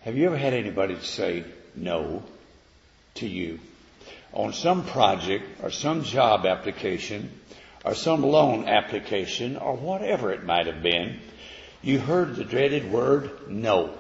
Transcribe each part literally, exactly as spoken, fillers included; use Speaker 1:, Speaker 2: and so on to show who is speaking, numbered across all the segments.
Speaker 1: Have you ever had anybody say no to you on some project or some job application or some loan application or whatever it might have been? You heard the dreaded word no.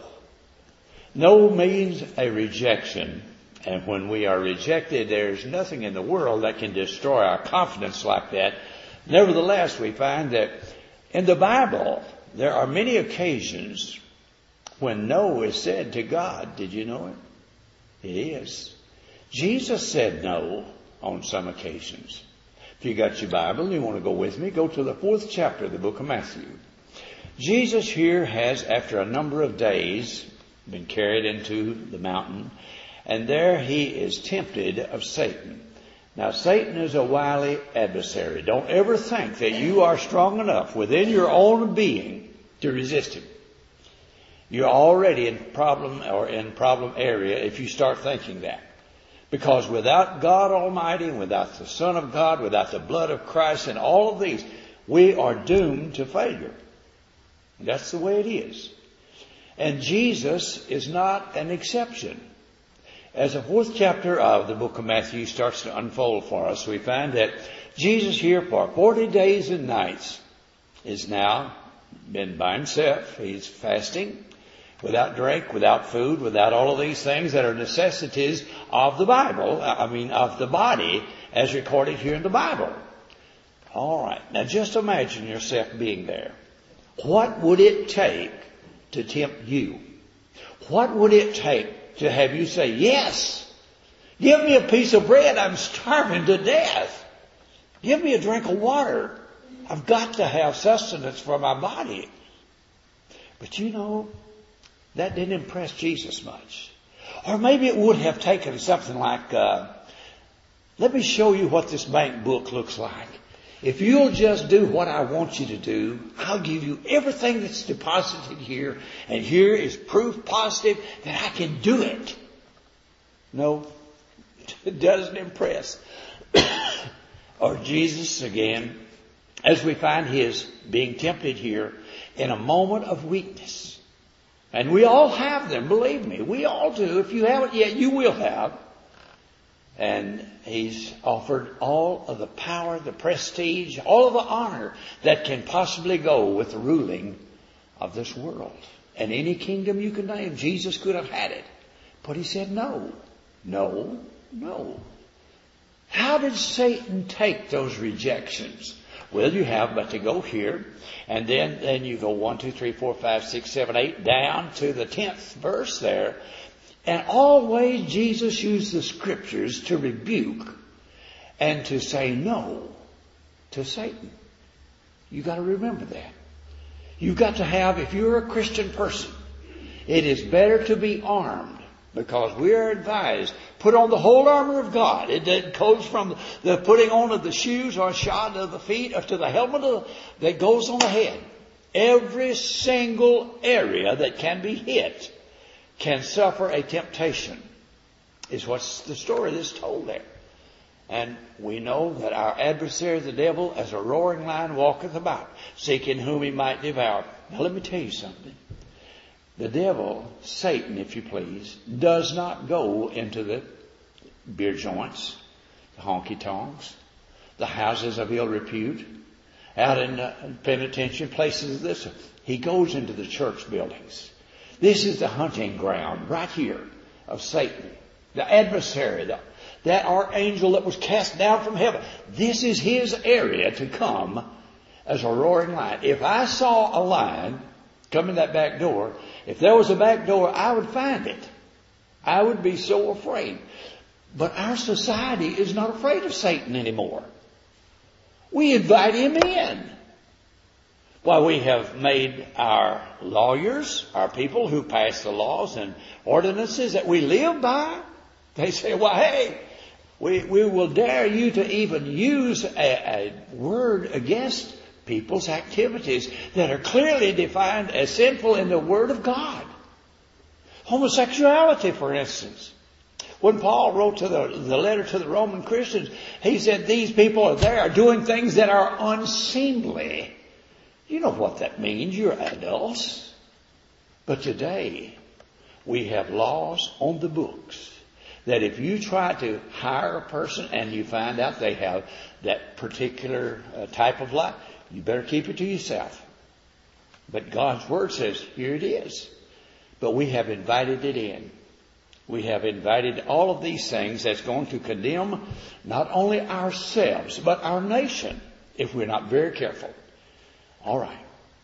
Speaker 1: No means a rejection. And when we are rejected, there's nothing in the world that can destroy our confidence like that. Nevertheless, we find that in the Bible, there are many occasions when no is said to God. Did you know it? It is. Jesus said no on some occasions. If you got your Bible and you want to go with me, go to the fourth chapter of the book of Matthew. Jesus here has, after a number of days, been carried into the mountain, and there he is tempted of Satan. Now, Satan is a wily adversary. Don't ever think that you are strong enough within your own being to resist him. You're already in problem or in problem area if you start thinking that. Because without God Almighty, without the Son of God, without the blood of Christ and all of these, we are doomed to failure. That's the way it is. And Jesus is not an exception. As the fourth chapter of the book of Matthew starts to unfold for us, we find that Jesus here for forty days and nights is now been by himself. He's fasting without drink, without food, without all of these things that are necessities of the Bible, I mean of the body as recorded here in the Bible. All right. Now just imagine yourself being there. What would it take to tempt you? What would it take to have you say, yes, give me a piece of bread. I'm starving to death. Give me a drink of water. I've got to have sustenance for my body. But you know, that didn't impress Jesus much. Or maybe it would have taken something like, uh, let me show you what this bank book looks like. If you'll just do what I want you to do, I'll give you everything that's deposited here. And here is proof positive that I can do it. No, it doesn't impress. Or Jesus again, as we find his being tempted here in a moment of weakness. And we all have them, believe me. We all do. If you haven't yet, you will have. And he's offered all of the power, the prestige, all of the honor that can possibly go with the ruling of this world. And any kingdom you can name, Jesus could have had it. But he said no, no, no. How did Satan take those rejections? Well, you have but to go here. And then, then you go one, two, three, four, five, six, seven, eight, down to the tenth verse there. And always Jesus used the scriptures to rebuke and to say no to Satan. You've got to remember that. You've got to have, if you're a Christian person, it is better to be armed because we are advised, put on the whole armor of God. It goes from the putting on of the shoes or shod of the feet or to the helmet of the, that goes on the head. Every single area that can be hit can suffer a temptation, is what's the story that's told there. And we know that our adversary, the devil, as a roaring lion walketh about, seeking whom he might devour. Now let me tell you something. The devil, Satan, if you please, does not go into the beer joints, the honky-tonks, the houses of ill repute, out in the penitentiary, places of this. He goes into the church buildings. This is the hunting ground right here of Satan, the adversary, the, that archangel that was cast down from heaven. This is his area to come as a roaring lion. If I saw a lion come in that back door, if there was a back door, I would find it. I would be so afraid. But our society is not afraid of Satan anymore. We invite him in. Why, we have made our lawyers, our people who pass the laws and ordinances that we live by. They say, well, hey, we, we will dare you to even use a, a word against people's activities that are clearly defined as sinful in the Word of God. Homosexuality, for instance. When Paul wrote to the, the letter to the Roman Christians, he said these people are there doing things that are unseemly. You know what that means. You're adults. But today, We have laws on the books that if you try to hire a person and you find out they have that particular uh, type of life, you better keep it to yourself. But God's Word says, here it is. But we have invited it in. We have invited all of these things that's going to condemn not only ourselves, but our nation, if we're not very careful. All right.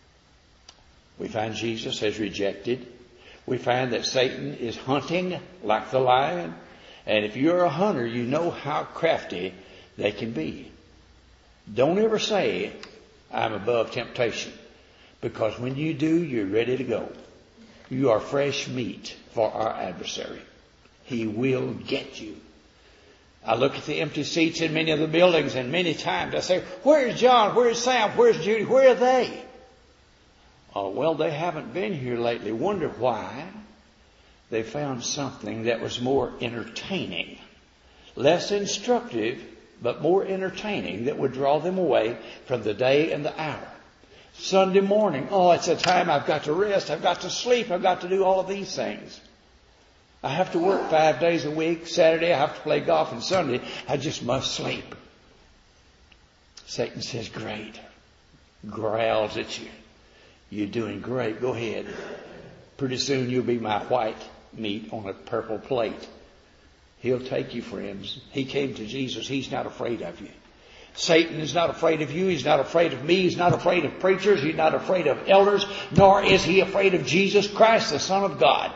Speaker 1: We find Jesus has rejected. We find that Satan is hunting like the lion. And if you're a hunter, you know how crafty they can be. Don't ever say, I'm above temptation. Because when you do, you're ready to go. You are fresh meat for our adversary. He will get you. I look at the empty seats in many of the buildings, and many times I say, where's John? Where's Sam? Where's Judy? Where are they? Oh, well, they haven't been here lately. Wonder why? They found something that was more entertaining. Less instructive, but more entertaining, that would draw them away from the day and the hour. Sunday morning, oh, it's a time I've got to rest, I've got to sleep, I've got to do all of these things. I have to work five days a week. Saturday I have to play golf, and Sunday I just must sleep. Satan says, great. Growls at you. You're doing great. Go ahead. Pretty soon you'll be my white meat on a purple plate. He'll take you, friends. He came to Jesus. He's not afraid of you. Satan is not afraid of you. He's not afraid of me. He's not afraid of preachers. He's not afraid of elders. Nor is he afraid of Jesus Christ, the Son of God.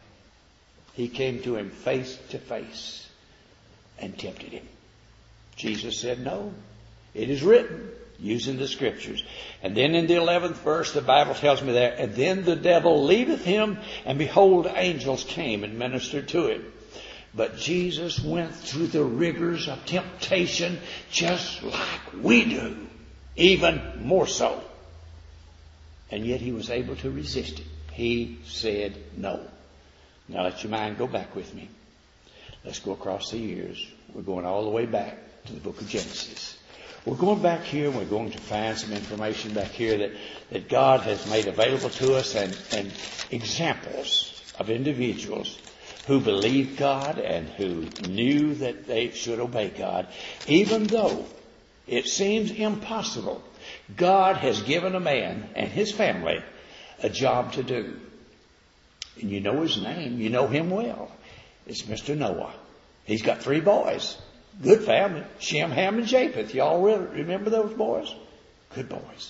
Speaker 1: He came to him face to face and tempted him. Jesus said, no, it is written, using the Scriptures. And then in the eleventh verse, the Bible tells me there, and then the devil leaveth him, and behold, angels came and ministered to him. But Jesus went through the rigors of temptation just like we do, even more so. And yet he was able to resist it. He said no. Now let your mind go back with me. Let's go across the years. We're going all the way back to the book of Genesis. We're going back here and we're going to find some information back here that, that God has made available to us, and, and examples of individuals who believed God and who knew that they should obey God. Even though it seems impossible, God has given a man and his family a job to do. And you know his name. You know him well. It's Mister Noah. He's got three boys. Good family. Shem, Ham, and Japheth. Y'all remember those boys? Good boys.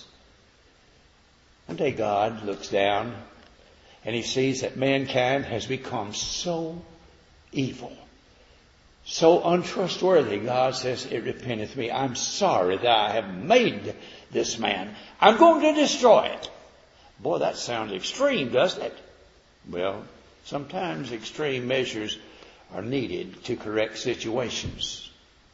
Speaker 1: One day God looks down and he sees that mankind has become so evil, so untrustworthy. God says, it repenteth me. I'm sorry that I have made this man. I'm going to destroy it. Boy, that sounds extreme, doesn't it? Well, sometimes extreme measures are needed to correct situations.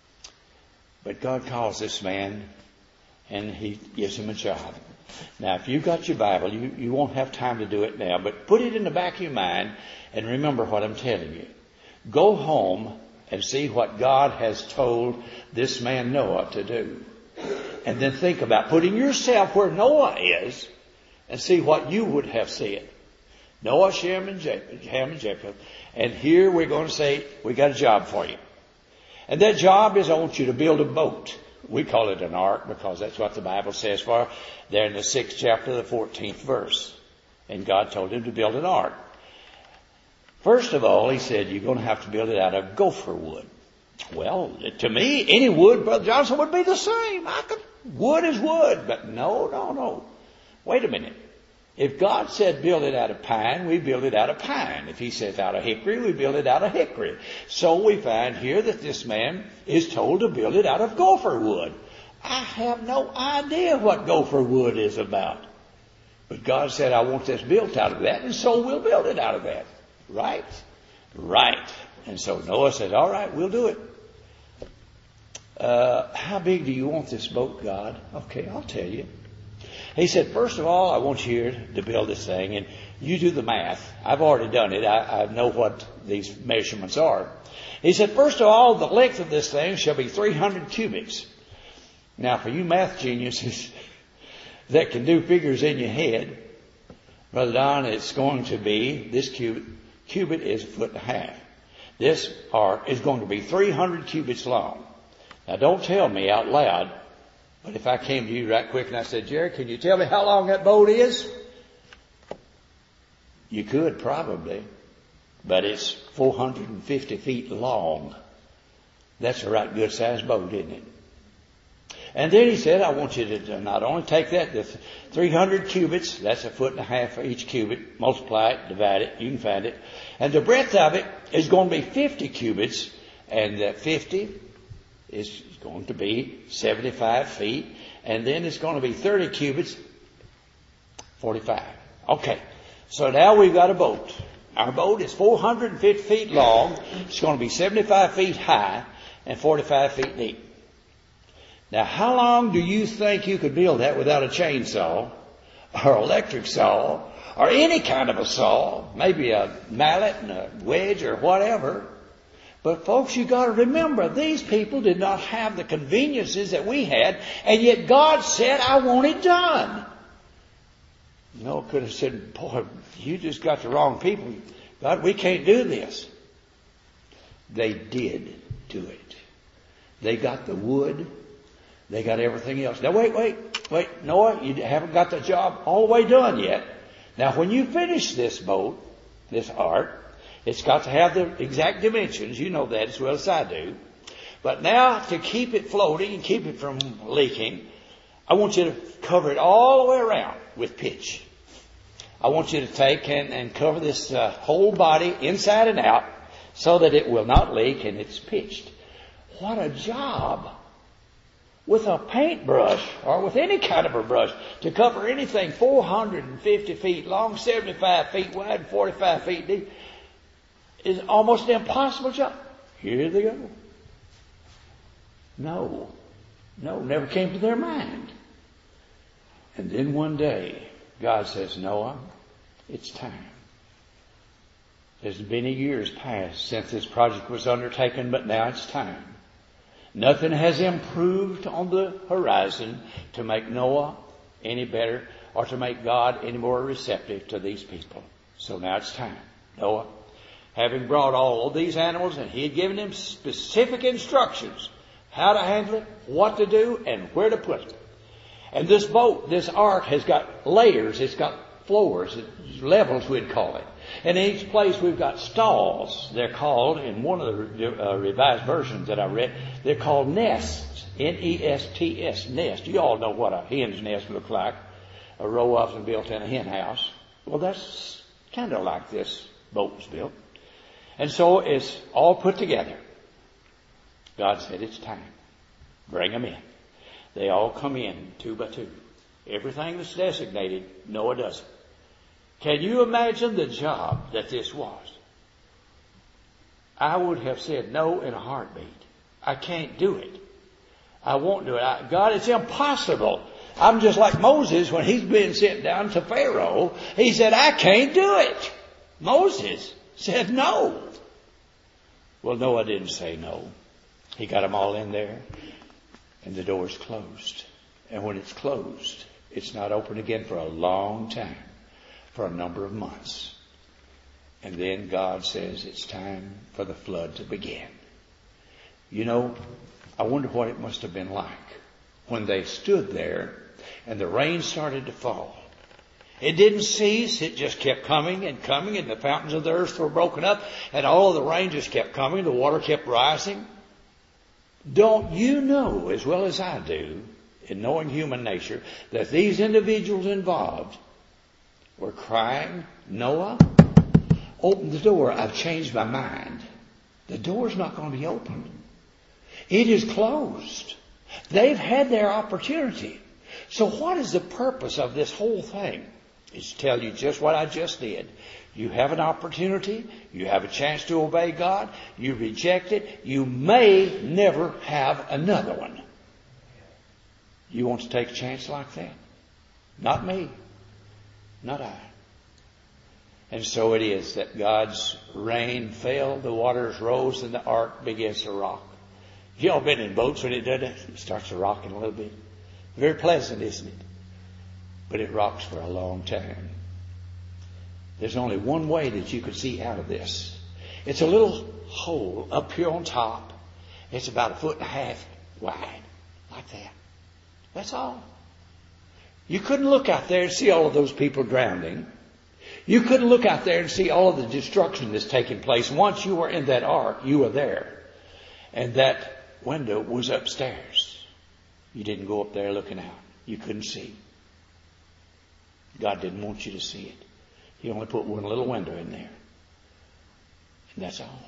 Speaker 1: But God calls this man and he gives him a job. Now, if you've got your Bible, you, you won't have time to do it now, but put it in the back of your mind and remember what I'm telling you. Go home and see what God has told this man Noah to do. And then think about putting yourself where Noah is and see what you would have said. Noah, Shem, and Japheth, Ham, and Japheth. And here we're going to say, we got a job for you. And that job is, I want you to build a boat. We call it an ark because that's what the Bible says for there in the sixth chapter, the fourteenth verse. And God told him to build an ark. First of all, he said, you're going to have to build it out of gopher wood. Well, to me, any wood, Brother Johnson, would be the same. I could, wood is wood. But no, no, no. Wait a minute. If God said build it out of pine, we build it out of pine. If he says out of hickory, we build it out of hickory. So we find here that this man is told to build it out of gopher wood. I have no idea what gopher wood is about. But God said, I want this built out of that, and so we'll build it out of that. Right? Right. And so Noah said, all right, we'll do it. Uh, how big do you want this boat, God? Okay, I'll tell you. He said, first of all, I want you to build this thing, and you do the math. I've already done it. I, I know what these measurements are. He said, first of all, the length of this thing shall be three hundred cubits. Now, for you math geniuses that can do figures in your head, Brother Don, it's going to be, this cubit Cubit is a foot and a half. This ark is going to be three hundred cubits long. Now don't tell me out loud, but if I came to you right quick and I said, Jerry, can you tell me how long that boat is? You could probably, but it's four hundred fifty feet long. That's a right good sized boat, isn't it? And then he said, I want you to not only take that, the three hundred cubits, that's a foot and a half for each cubit, multiply it, divide it, you can find it. And the breadth of it is going to be fifty cubits, and that fifty is going to be seventy-five feet, and then it's going to be thirty cubits, forty-five. Okay, so now we've got a boat. Our boat is four hundred fifty feet long, it's going to be seventy-five feet high, and forty-five feet deep. Now, how long do you think you could build that without a chainsaw or electric saw or any kind of a saw, maybe a mallet and a wedge or whatever? But folks, you got to remember, these people did not have the conveniences that we had, and yet God said, I want it done. Noah could have said, boy, you just got the wrong people. God, we can't do this. They did do it. They got the wood. They got everything else. Now wait, wait, wait, Noah, you haven't got the job all the way done yet. Now when you finish this boat, this ark, it's got to have the exact dimensions. You know that as well as I do. But now to keep it floating and keep it from leaking, I want you to cover it all the way around with pitch. I want you to take and, and cover this uh, whole body inside and out so that it will not leak and it's pitched. What a job! With a paintbrush or with any kind of a brush to cover anything four hundred fifty feet long, seventy-five feet wide, and forty-five feet deep is almost an impossible job. Here they go. No. No, never came to their mind. And then one day, God says, Noah, it's time. There's been years past since this project was undertaken, but now it's time. Nothing has improved on the horizon to make Noah any better or to make God any more receptive to these people. So now it's time. Noah, having brought all of these animals, and he had given them specific instructions how to handle it, what to do, and where to put it. And this boat, this ark, has got layers. It's got floors, levels we'd call it. And in each place we've got stalls. They're called, in one of the uh, revised versions that I read, they're called nests. N E S T S, nest. You all know what a hen's nest looks like. A row of them built in a hen house. Well, that's kind of like this boat was built. And so it's all put together. God said, it's time. Bring them in. They all come in two by two. Everything that's designated, Noah does it. Can you imagine the job that this was? I would have said no in a heartbeat. I can't do it. I won't do it. I, God, it's impossible. I'm just like Moses when he's been sent down to Pharaoh. He said, I can't do it. Moses said no. Well, Noah didn't say no. He got them all in there, and the door's closed. And when it's closed, it's not open again for a long time, for a number of months. And then God says it's time for the flood to begin. You know, I wonder what it must have been like when they stood there and the rain started to fall. It didn't cease. It just kept coming and coming, and the fountains of the earth were broken up, and all of the rain just kept coming. The water kept rising. Don't you know, as well as I do, in knowing human nature, that these individuals involved were crying, Noah, open the door. I've changed my mind. The door's not going to be opened. It is closed. They've had their opportunity. So what is the purpose of this whole thing? It's to tell you just what I just did. You have an opportunity. You have a chance to obey God. You reject it. You may never have another one. You want to take a chance like that? Not me. Not I. And so it is that God's rain fell, the waters rose, and the ark begins to rock. You all been in boats when it does that? It starts to rocking a little bit. Very pleasant, isn't it? But it rocks for a long time. There's only one way that you could see out of this. It's a little hole up here on top. It's about a foot and a half wide. Like that. That's all. You couldn't look out there and see all of those people drowning. You couldn't look out there and see all of the destruction that's taking place. Once you were in that ark, you were there. And that window was upstairs. You didn't go up there looking out. You couldn't see. God didn't want you to see it. He only put one little window in there. And that's all.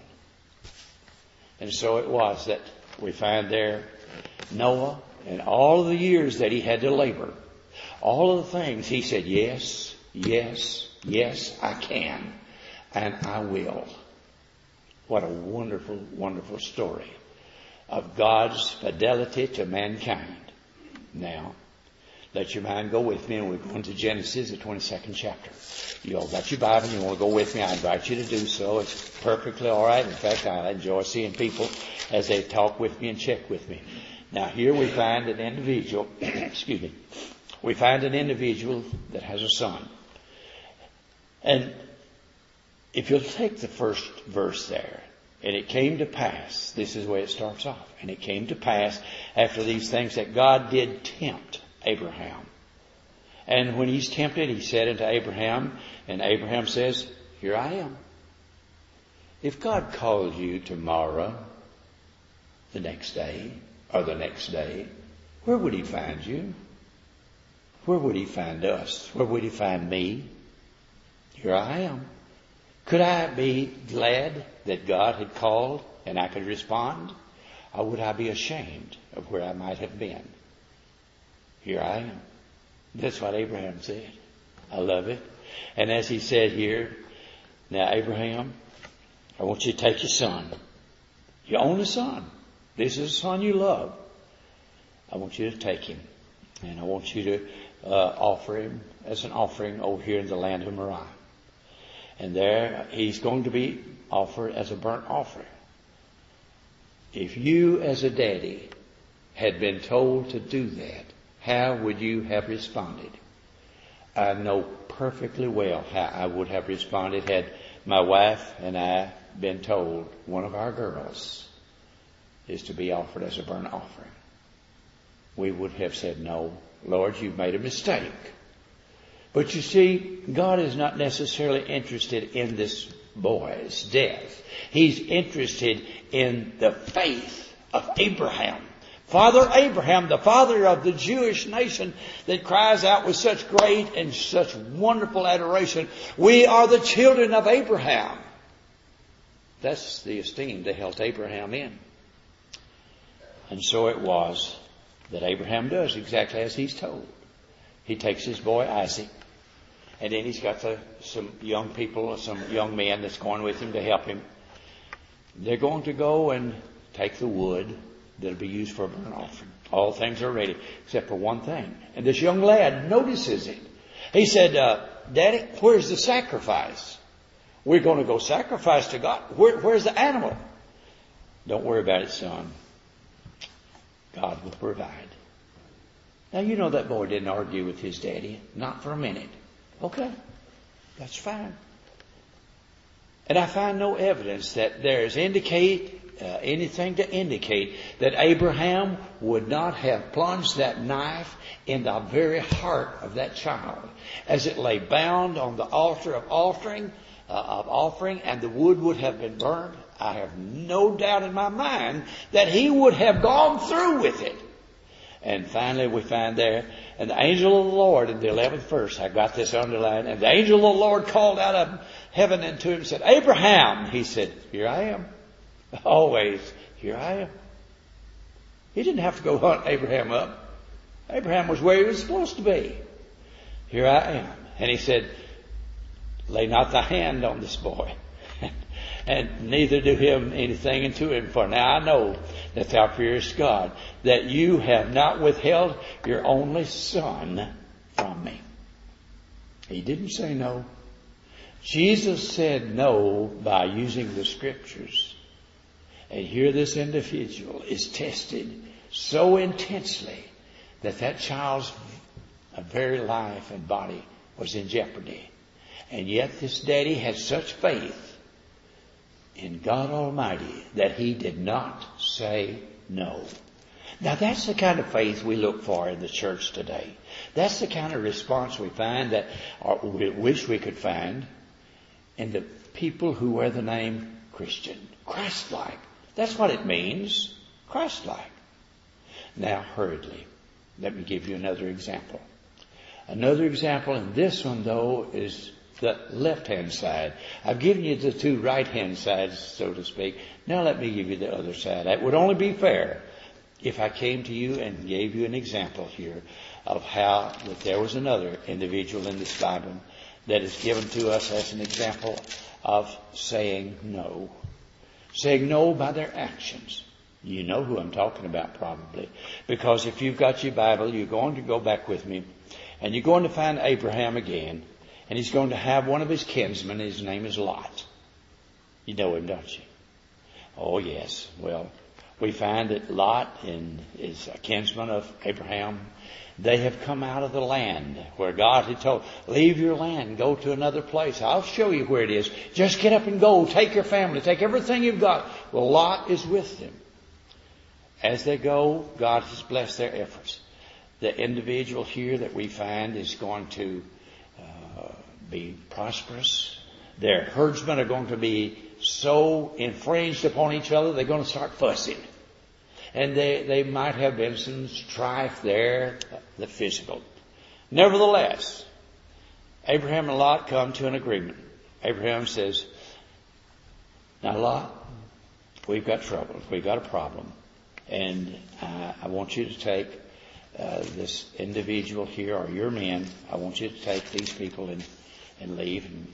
Speaker 1: And so it was that we find there Noah and all of the years that he had to labor. All of the things he said, yes, yes, yes, I can. And I will. What a wonderful, wonderful story of God's fidelity to mankind. Now, let your mind go with me, and we're going to Genesis, the twenty-second chapter. You all got your Bible, you want to go with me, I invite you to do so. It's perfectly all right. In fact, I enjoy seeing people as they talk with me and check with me. Now, here we find an individual, excuse me, we find an individual that has a son. And if you'll take the first verse there, and it came to pass, this is the way it starts off, and it came to pass after these things that God did tempt Abraham. And when he's tempted, he said unto Abraham, and Abraham says, here I am. If God called you tomorrow, the next day, or the next day, where would he find you? Where would he find us? Where would he find me? Here I am. Could I be glad that God had called and I could respond? Or would I be ashamed of where I might have been? Here I am. That's what Abraham said. I love it. And as he said here, now Abraham, I want you to take your son, your only son. This is the son you love. I want you to take him. And I want you to uh, offer him as an offering over here in the land of Moriah. And there he's going to be offered as a burnt offering. If you as a daddy had been told to do that, how would you have responded? I know perfectly well how I would have responded had my wife and I been told one of our girls is to be offered as a burnt offering. We would have said, no, Lord, you've made a mistake. But you see, God is not necessarily interested in this boy's death. He's interested in the faith of Abraham. Father Abraham, the father of the Jewish nation that cries out with such great and such wonderful adoration, we are the children of Abraham. That's the esteem they held Abraham in. And so it was that Abraham does exactly as he's told. He takes his boy Isaac, and then he's got the, some young people, some young men that's going with him to help him. They're going to go and take the wood that'll be used for a burnt offering. All things are ready, except for one thing. And this young lad notices it. He said, uh, Daddy, where's the sacrifice? We're going to go sacrifice to God. Where, where's the animal? Don't worry about it, son. God will provide. Now, you know that boy didn't argue with his daddy. Not for a minute. Okay, that's fine. And I find no evidence that there's indicate uh, anything to indicate that Abraham would not have plunged that knife in the very heart of that child as it lay bound on the altar of offering, uh, of offering, and the wood would have been burned. I have no doubt in my mind that he would have gone through with it. And finally we find there, and the angel of the Lord in the eleventh verse, I got this underlined, and the angel of the Lord called out of heaven unto him and said, Abraham! He said, here I am. Always, here I am. He didn't have to go hunt Abraham up. Abraham was where he was supposed to be. Here I am. And he said, lay not thy hand on this boy, and neither do him anything unto him. For now I know that thou fearest God, that you have not withheld your only son from me. He didn't say no. Jesus said no by using the scriptures. And here this individual is tested so intensely that that child's very life and body was in jeopardy. And yet this daddy had such faith in God Almighty that he did not say no. Now that's the kind of faith we look for in the church today. That's the kind of response we find that, or we wish we could find in the people who wear the name Christian. Christ-like. That's what it means. Christ-like. Now hurriedly, let me give you another example. Another example, and this one though is the left-hand side. I've given you the two right-hand sides, so to speak. Now let me give you the other side. It would only be fair if I came to you and gave you an example here of how that there was another individual in this Bible that is given to us as an example of saying no. Saying no by their actions. You know who I'm talking about probably. Because if you've got your Bible, you're going to go back with me and you're going to find Abraham again. And he's going to have one of his kinsmen. His name is Lot. You know him, don't you? Oh, yes. Well, we find that Lot and is a kinsman of Abraham. They have come out of the land where God had told, leave your land, go to another place. I'll show you where it is. Just get up and go. Take your family. Take everything you've got. Well, Lot is with them. As they go, God has blessed their efforts. The individual here that we find is going to uh, be prosperous. Their herdsmen are going to be so infringed upon each other, they're going to start fussing. And they, they might have been some strife there, the physical. Nevertheless, Abraham and Lot come to an agreement. Abraham says, now Lot, we've got trouble. We've got a problem. And uh, I want you to take uh, this individual here, or your men. I want you to take these people and, and leave. And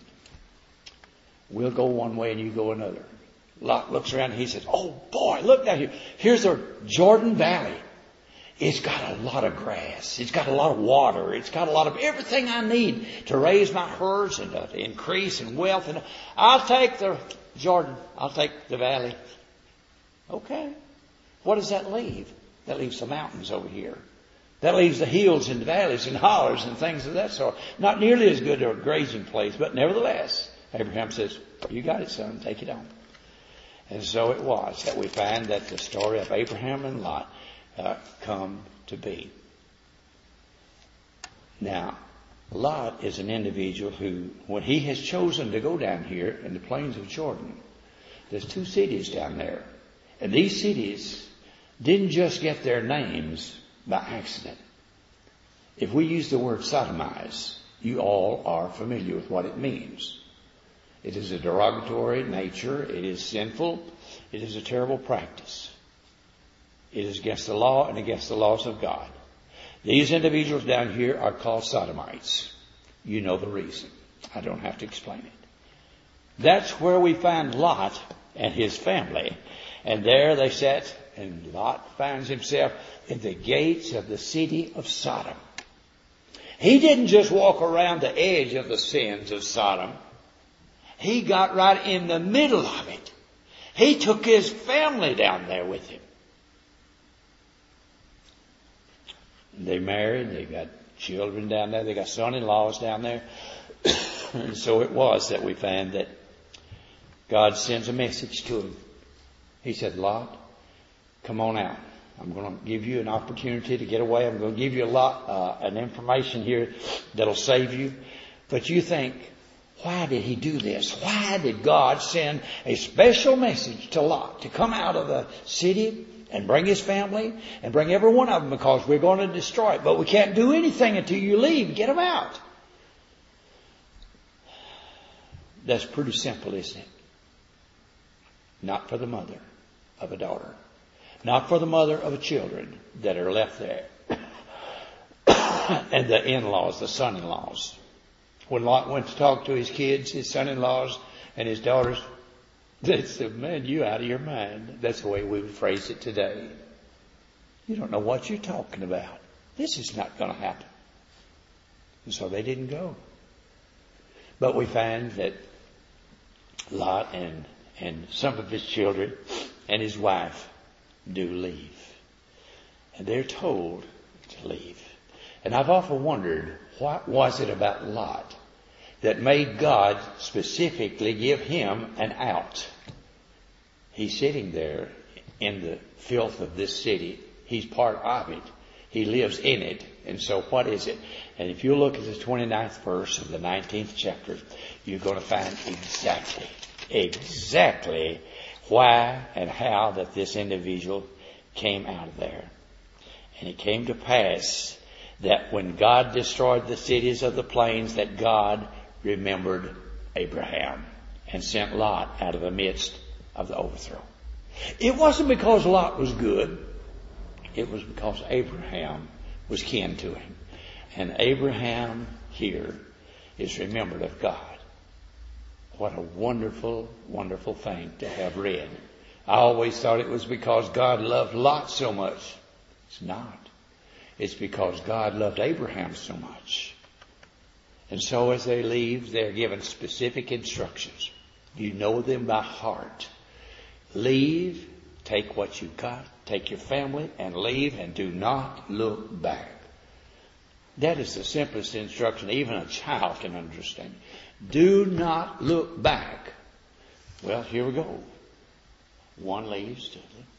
Speaker 1: we'll go one way and you go another. Lot looks around and he says, oh boy, look down here. Here's the Jordan Valley. It's got a lot of grass. It's got a lot of water. It's got a lot of everything I need to raise my herds and to increase in wealth. And I'll take the Jordan. I'll take the valley. Okay. What does that leave? That leaves the mountains over here. That leaves the hills and valleys and hollers and things of that sort. Not nearly as good a grazing place, but nevertheless, Abraham says, you got it, son. Take it on. And so it was that we find that the story of Abraham and Lot uh, come to be. Now, Lot is an individual who, when he has chosen to go down here in the plains of Jordan, there's two cities down there. And these cities didn't just get their names by accident. If we use the word sodomize, you all are familiar with what it means. It is a derogatory nature. It is sinful. It is a terrible practice. It is against the law and against the laws of God. These individuals down here are called sodomites. You know the reason. I don't have to explain it. That's where we find Lot and his family. And there they sat, and Lot finds himself in the gates of the city of Sodom. He didn't just walk around the edge of the sins of Sodom. He got right in the middle of it. He took his family down there with him. They married. They got children down there. They got son-in-laws down there. And so it was that we found that God sends a message to him. He said, Lot, come on out. I'm going to give you an opportunity to get away. I'm going to give you a lot, uh, an information here that'll save you. But you think, why did he do this? Why did God send a special message to Lot to come out of the city and bring his family and bring every one of them, because we're going to destroy it. But we can't do anything until you leave. Get them out. That's pretty simple, isn't it? Not for the mother of a daughter. Not for the mother of children that are left there. And the in-laws, the son-in-laws. When Lot went to talk to his kids, his son-in-laws and his daughters, they said, man, you out of your mind. That's the way we would phrase it today. You don't know what you're talking about. This is not going to happen. And so they didn't go. But we find that Lot and, and some of his children and his wife do leave. And they're told to leave. And I've often wondered, what was it about Lot that made God specifically give him an out. He's sitting there in the filth of this city. He's part of it. He lives in it. And so what is it? And if you look at the twenty-ninth verse of the nineteenth chapter, you're going to find exactly, exactly why and how that this individual came out of there. And it came to pass that when God destroyed the cities of the plains, that God remembered Abraham and sent Lot out of the midst of the overthrow. It wasn't because Lot was good. It was because Abraham was kin to him. And Abraham here is remembered of God. What a wonderful, wonderful thing to have read. I always thought it was because God loved Lot so much. It's not. It's because God loved Abraham so much. And so as they leave, they're given specific instructions. You know them by heart. Leave, take what you've got, take your family, and leave, and do not look back. That is the simplest instruction even a child can understand. Do not look back. Well, here we go. One leaves,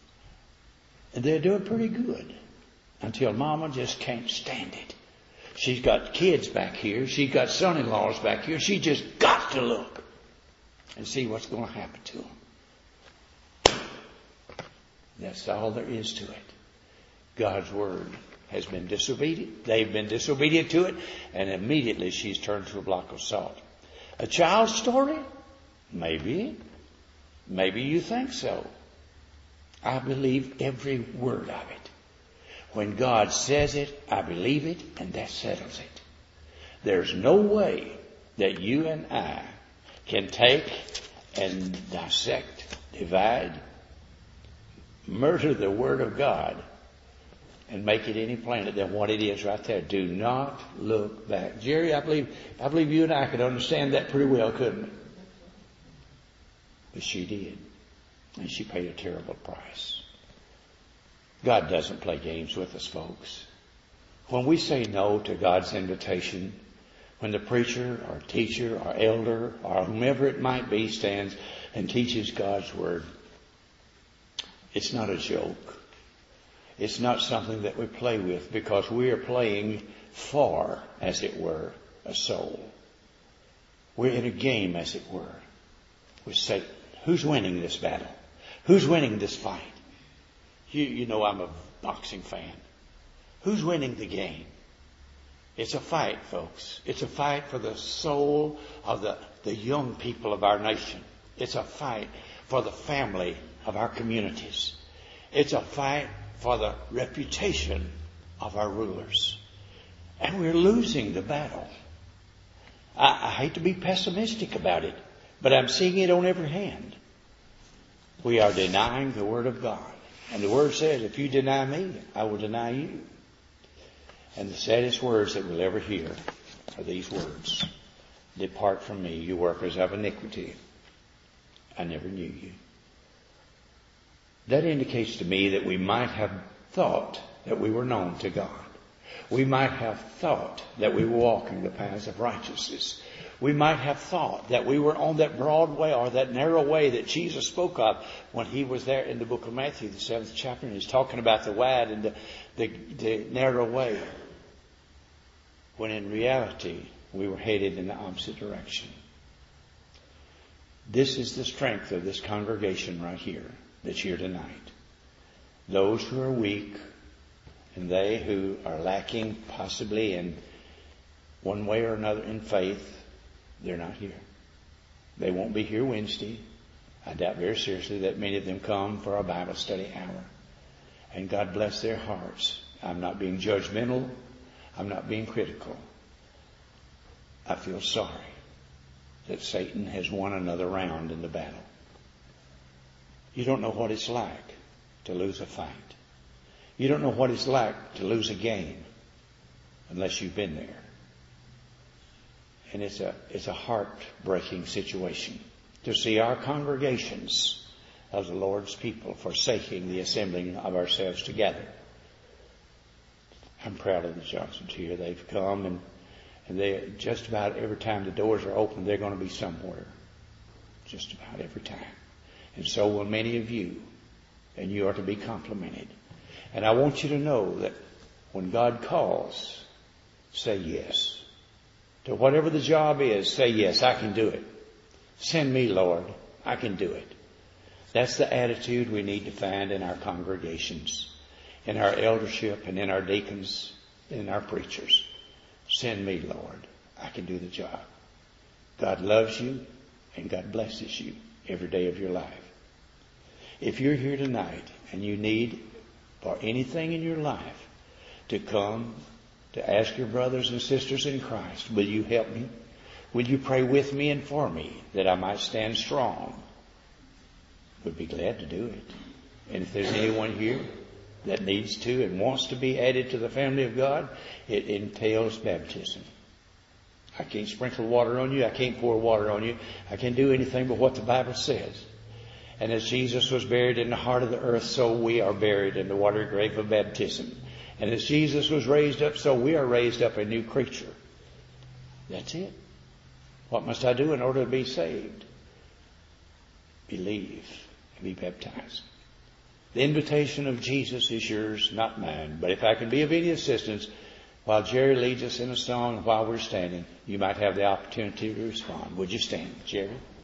Speaker 1: and they're doing pretty good until Mama just can't stand it. She's got kids back here. She's got son-in-laws back here. She just got to look and see what's going to happen to them. That's all there is to it. God's word has been disobedient. They've been disobedient to it, and immediately she's turned to a block of salt. A child's story? Maybe. Maybe you think so. I believe every word of it. When God says it, I believe it, and that settles it. There's no way that you and I can take and dissect, divide, murder the Word of God and make it any plainer than what it is right there. Do not look back. Jerry, I believe, I believe you and I could understand that pretty well, couldn't we? But she did. And she paid a terrible price. God doesn't play games with us, folks. When we say no to God's invitation, when the preacher or teacher or elder or whomever it might be stands and teaches God's word, it's not a joke. It's not something that we play with, because we are playing for, as it were, a soul. We're in a game, as it were, with Satan. Who's winning this battle? Who's winning this fight? You, you know I'm a boxing fan. Who's winning the game? It's a fight, folks. It's a fight for the soul of the, the young people of our nation. It's a fight for the family of our communities. It's a fight for the reputation of our rulers. And we're losing the battle. I, I hate to be pessimistic about it, but I'm seeing it on every hand. We are denying the Word of God. And the Word says, if you deny me, I will deny you. And the saddest words that we'll ever hear are these words. Depart from me, you workers of iniquity. I never knew you. That indicates to me that we might have thought that we were known to God. We might have thought that we were walking the paths of righteousness. We might have thought that we were on that broad way or that narrow way that Jesus spoke of when he was there in the book of Matthew, the seventh chapter, and he's talking about the wide and the, the, the narrow way. When in reality, we were headed in the opposite direction. This is the strength of this congregation right here that's here tonight. Those who are weak and they who are lacking possibly in one way or another in faith, they're not here. They won't be here Wednesday. I doubt very seriously that many of them come for our Bible study hour. And God bless their hearts. I'm not being judgmental. I'm not being critical. I feel sorry that Satan has won another round in the battle. You don't know what it's like to lose a fight. You don't know what it's like to lose a game unless you've been there. And it's a, it's a heartbreaking situation to see our congregations of the Lord's people forsaking the assembling of ourselves together. I'm proud of the Johnsons here. They've come and And they, just about every time the doors are open, they're going to be somewhere. Just about every time. And so will many of you. And you are to be complimented. And I want you to know that when God calls, say yes. To whatever the job is, say yes, I can do it. Send me, Lord. I can do it. That's the attitude we need to find in our congregations, in our eldership, and in our deacons, and in our preachers. Send me, Lord. I can do the job. God loves you, and God blesses you every day of your life. If you're here tonight and you need for anything in your life to come to ask your brothers and sisters in Christ, will you help me? Will you pray with me and for me that I might stand strong? Would be glad to do it. And if there's anyone here that needs to and wants to be added to the family of God, it entails baptism. I can't sprinkle water on you. I can't pour water on you. I can't do anything but what the Bible says. And as Jesus was buried in the heart of the earth, so we are buried in the watery grave of baptism. And as Jesus was raised up, so we are raised up a new creature. That's it. What must I do in order to be saved? Believe and be baptized. The invitation of Jesus is yours, not mine. But if I can be of any assistance, while Jerry leads us in a song, while we're standing, you might have the opportunity to respond. Would you stand, Jerry?